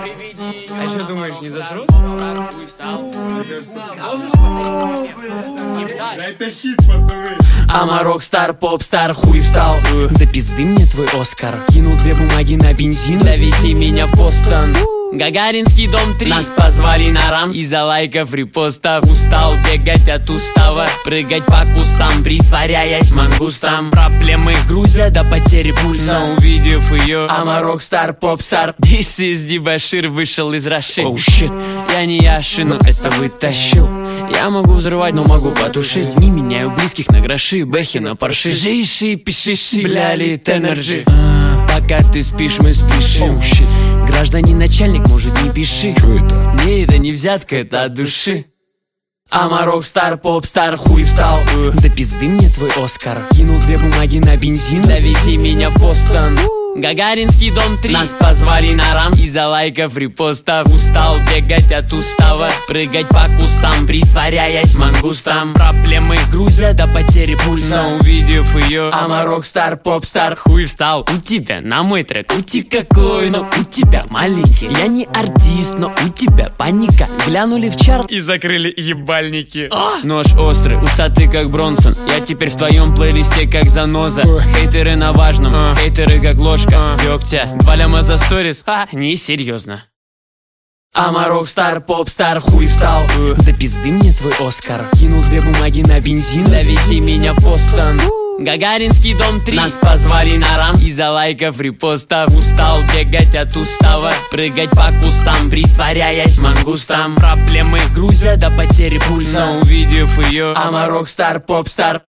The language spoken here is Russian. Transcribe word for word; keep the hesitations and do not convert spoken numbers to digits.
А что думаешь, не засрут? Это хит, пацаны. Ама рок-стар, поп-стар, хуй встал. Да пизды мне твой Оскар. Кинул две бумаги на бензин, довези меня в Бостон. Гагаринский дом три. Нас позвали на рамс из-за лайков, репостов. Устал бегать от устава, прыгать по кустам, притворяясь мангустом. Проблемы грузят до потери пульса. Но увидев ее, ама рок-стар, поп-стар, This is Дебошир вышел из Раши. Оу щит, я не Яши, но это вытащил. Я могу взрывать, но могу потушить. Не меняю близких на гроши, бэхи на парши. Жиши, пишиши, бля, лит энерджи. Пока ты спишь, мы спешим. oh, Гражданин начальник, может, не пиши. Чё это? Не, это не взятка, это от души. Ама рок-стар, поп-стар, хуй встал. Да пизды мне твой Оскар. Кинул две бумаги на бензин, довези меня в Бостон. Гагаринский дом три. Нас позвали на рамс из-за лайков, репостов. Устал бегать от устава, прыгать по кустам, притворяясь мангустом. Проблемы грузят до потери пульса. Но увидев ее, ама рок-стар, поп-стар, хуй встал. У тебя на мой трек ути какой, но у тебя маленький. Я не артист, но у тебя паника. Глянули в чарт И закрыли ебальники. Нож острый, усатый как Бронсон. Я теперь в твоем плейлисте как заноза. Хейтеры на важном, хейтеры как ложка дегтя. Два ляма за сторис, а, несерьезно. Ама рок-стар, поп-стар, хуй встал. Да пизды мне твой Оскар. Кинул две бумаги на бензин, довези меня в Бостон. Гагаринский дом три. Нас позвали на рамс из-за лайков, репостов. Устал бегать от устава, прыгать по кустам, притворяясь мангустом. Проблемы грузят до потери пульса. Но увидев ее, ама рок-стар, поп-стар.